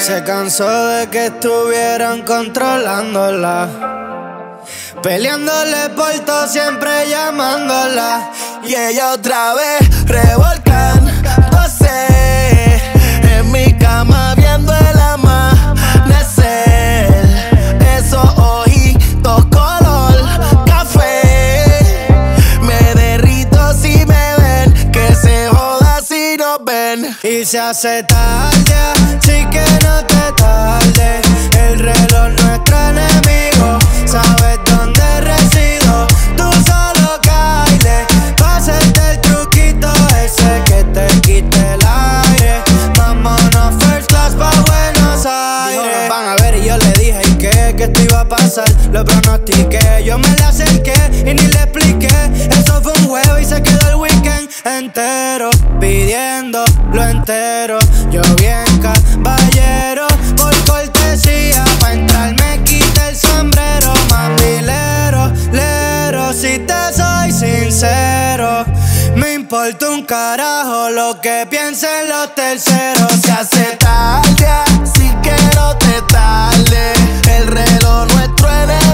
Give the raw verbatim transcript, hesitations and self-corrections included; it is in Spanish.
Se cansó de que estuvieran controlándola, peleándole por todo, siempre llamándola. Y ella otra vez revolcándose en mi cama viendo el amanecer. Esos ojitos color café, me derrito si me ven, que se joda si nos ven. Y se hace tarde, así que no te tardes. El reloj nuestro enemigo, sabes dónde resido. Tú solo caile, pa' hacerte el truquito ese que te quite el aire. Vámonos first class pa' Buenos Aires. Van a ver y yo le dije y que, que esto iba a pasar. Lo pronostiqué, yo me le acerqué y ni le expliqué. Eso fue un juego y se quedó el weekend entero pidiendo lo entero. Yo bien caballero, por cortesía, pa' entrar me quité el sombrero. Mandilero, lero, si te soy sincero, me importa un carajo lo que piensen los terceros. Se hace tarde, así que no te tarde. El reloj nuestro enemigo,